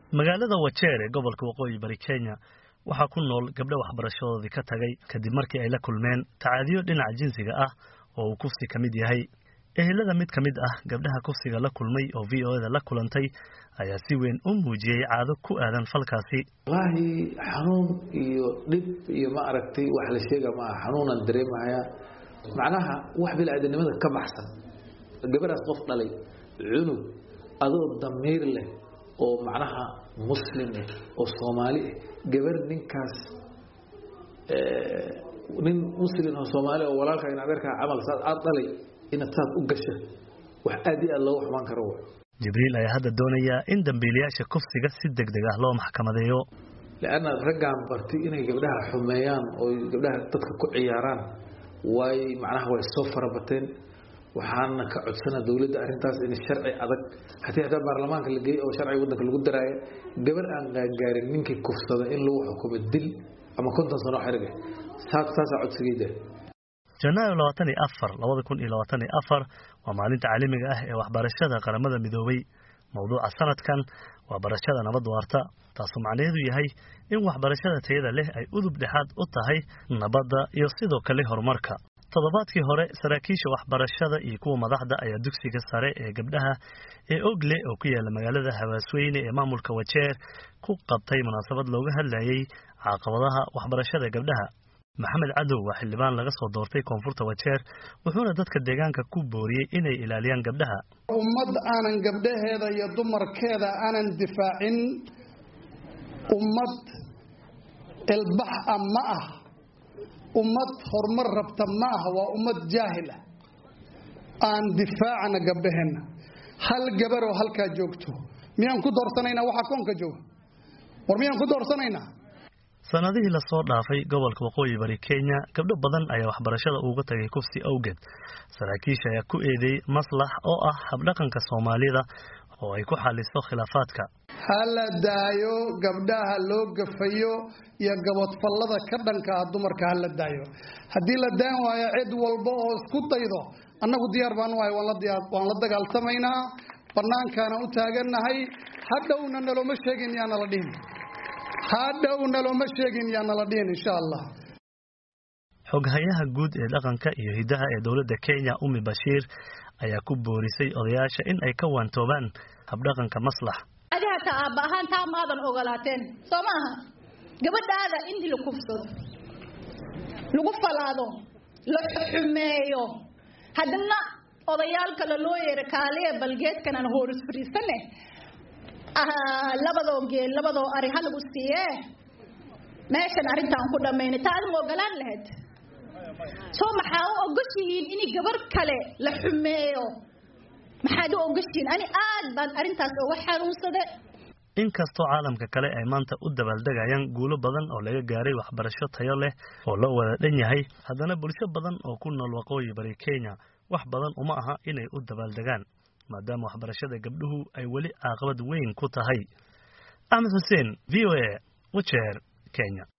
magaalada Wajir ee gobolka Waqooyi Bari Kenya waxa ku nool gabdho waxbarashadoodii ka tagay kadib markii ay la kulmeen tacaadiyo dhinaca jinsiga ah oo uu kufsi kamid yahay. ehelada mid kamid ah gabdhaha kufsiga la kulmay oo VOA la kulantay ayaa si weyn u muujiyay caado ku aadan falkaasi. wallahi xanuun iyo dib iyo ma aragtay wax la sheega ma xanuunan dareemaya macnaha wax bil aadanimada ka baxsan gabadhaas qof dhalay cunug adoo damiir leh oo macnaha muslim oo Soomaali gabar ninkaas nin muslim oo Soomaali oo walaalka in adeerka amal saad dhalay in taad u gasho wax aad iyo loo xumaan karo. Jibriil ayaa hadda doonaya in dambiilayaasha kufsiga si degdeg ah loo maxkamadeeyo laana ragaan barti inay gabdhaha xumeeyaan oo gabdhaha dadka ku ciyaaraan way macnaha way soo farabateen waxaana ka codsanaa dawladda arintaas in sharci adag haddii baarlamaanka la geeyo oo sharci wadanka lagu daraayo gabar aan gaarin ninkii kufsada in lagu xukumo dil ama 50 sano xiriga saas codsigeeda. Janaayo 24 2024 waa maalinta caalamiga ah ee waxbarashada qaramada midoobay. mawduuca sanadkan waa barashada nabad waarta, taasoo macnaheedu yahay in waxbarashada tayada leh ay udub dhexaad u tahay nabadda iyo sidoo kale horumarka. toddobaadkii hore saraakiisha waxbarashada iyo kuwa madaxda ayaa dugsiga sare ee gabdhaha ee Ogle oo ku yaala magaalada Hawaasweyne ee maamulka Wajir ku qabtay munaasabad looga hadlayay caqabadaha waxbarashada gabdhaha. Maxamed Cadow waa xildhibaan laga soo doortay koonfurta Wajir wuxuuna dadka deegaanka ku booriyay inay ilaaliyaan gabdhaha. ummad aanan gabdhaheeda iyo dumarkeeda aanan difaacin ummad ilbax ma ah ummad horumar rabta ma ah waa ummad jaahil ah aan difaacana gabdhaheena hal gabar oo halka joogto miyaan ku doorsanaynaa waxa koonka jooga war miyaan ku doorsanaynaa. sanadihii la soo dhaafay gobolka Waqooyi Bari Kenya gabdho badan ayaa waxbarashada uga tagay kufsi awgeed. saraakiisha ayaa ku eedeeyay maslax oo ah habdhaqanka Soomaalida oo ay ku xaliso khilaafaadka. hala daayo gabdhaha loo gafayo iyo gabadfallada ka dhanka ah dumarka hala daayo haddii la daan waayo cid walba oo isku daydo annagu diyaar baan wahay waan la dagaaltamaynaa banaankaana u taaganahay hadhowna naloma sheegin yaana la dhihin insha Allah. xoghayaha guud ee dhaqanka iyo hidaha ee dawladda Kenya Umi Bashir ayaa ku boorisay odayaasha in ay ka waantoobaan habdhaqanka maslax. adiga aabahan taa maadan ogolaateen Soomaha gabadhaada intii la kufsado lagu falaado la xumeeyo hadna odayaal kale loo yeeray kaaliye balgeedkan aan hoos fariisane labadoo ari hal ugu siiyee meeshan arintaan ku dhameynay taad ma ogolaan lahayd soo maxaa u ogoshiin in gabar kale la xumeeyo maxaad u ogoshiin ani aad baan arintaas uga xaruunsade. inkastoo caalamka kale ay maanta u dabaaldegayaan guulo badan oo laga gaaray waxbarasho tayo leh oo loo wada dhan yahay haddana bulsho badan oo ku nool Waqooyi Bari Kenya wax badan uma aha inay u dabaaldegaan maadaama waxbarashada gabdhuhu ay wali caqabad weyn ku tahay. Ahmed Hussein, VOA, Wajir, Kenya.